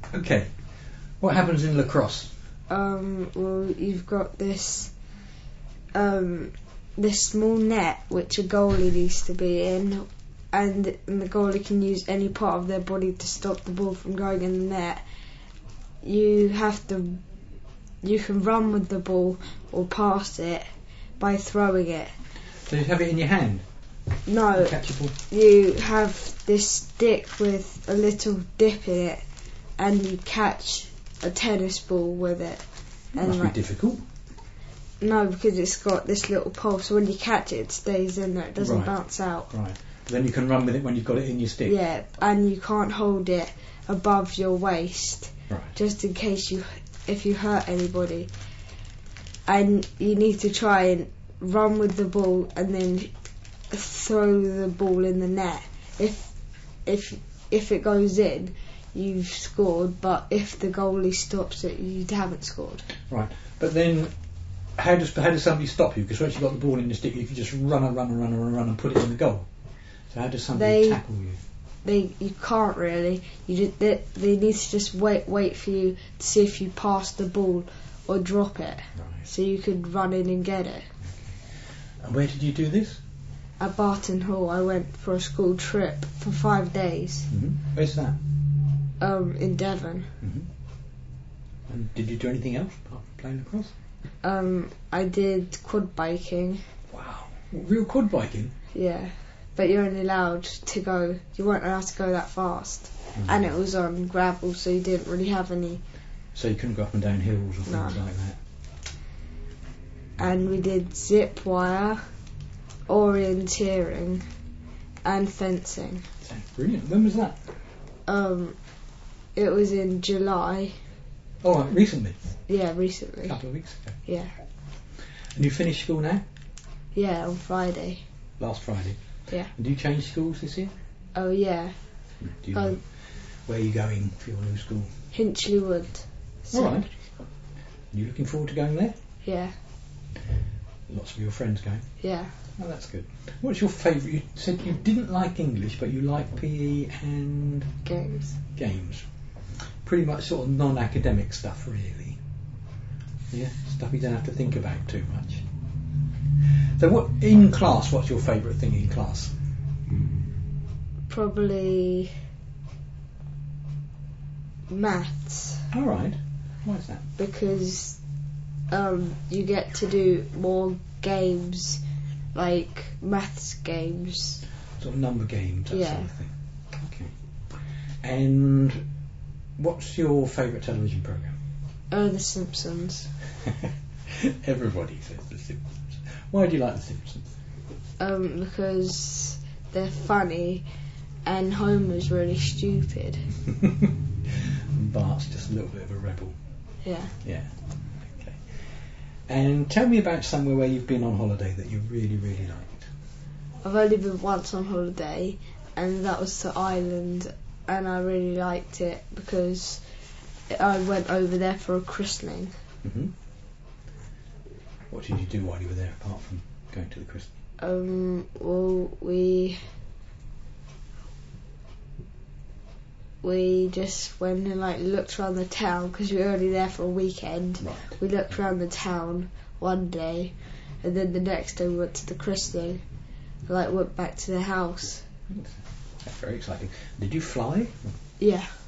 Okay. What happens in lacrosse? Well, you've got this small net which a goalie needs to be in, and the goalie can use any part of their body to stop the ball from going in the net. You can run with the ball or pass it by throwing it. So you have it in your hand? No, you have this stick with a little dip in it, and you catch a tennis ball with it. It must be difficult. No, because it's got this little pole, so when you catch it, it stays in there, it doesn't bounce out. Right. Then you can run with it when you've got it in your stick? Yeah, and you can't hold it above your waist, just in case if you hurt anybody. And you need to try and run with the ball and then throw the ball in the net. If it goes in, you've scored, but if the goalie stops it, you haven't scored. Right, but then how does somebody stop you? Because once you've got the ball in the stick, you can just run and put it in the goal. So how does somebody tackle you? You can't really. They need to just wait for you to see if you pass the ball or drop it, so you could run in and get it. Okay. And where did you do this? At Barton Hall. I went for a school trip for 5 days. Mm-hmm. Where's that? In Devon. Mm-hmm. And did you do anything else apart from playing lacrosse? I did quad biking. Wow, real quad biking? Yeah, but you're only allowed to go. You weren't allowed to go that fast, and it was on gravel, so you didn't really have any. So you couldn't go up and down hills or things like that. And we did zip wire, orienteering, and fencing. Brilliant. When was that? It was in July. Oh, recently? Yeah, recently. A couple of weeks ago. Yeah. And you finished school now? Yeah, on Friday. Last Friday? Yeah. And do you change schools this year? Oh, yeah. Do you know where are you going for your new school? Hinchley Wood. All right. Are you looking forward to going there? Yeah. Lots of your friends going? Yeah. Oh, that's good. What's your favourite? You said you didn't like English, but you like PE and... Games. Pretty much sort of non-academic stuff, really. Yeah, stuff you don't have to think about too much. So what's your favourite thing in class? Probably maths. All right. Why is that? Because you get to do more games, like maths games. Sort of number games, that sort of thing. Okay. And what's your favourite television programme? The Simpsons. Everybody says The Simpsons. Why do you like The Simpsons? Because they're funny and Homer's really stupid. Bart's just a little bit of a rebel. Yeah. Yeah. Okay. And tell me about somewhere where you've been on holiday that you really, really liked. I've only been once on holiday, and that was to Ireland, and I really liked it because I went over there for a christening. Mm-hmm. What did you do while you were there, apart from going to the christening? Well, we just went and looked around the town because we were only there for a weekend. Right. We looked around the town one day, and then the next day we went to the christening. Went back to the house. That's very exciting. Did you fly? Yeah.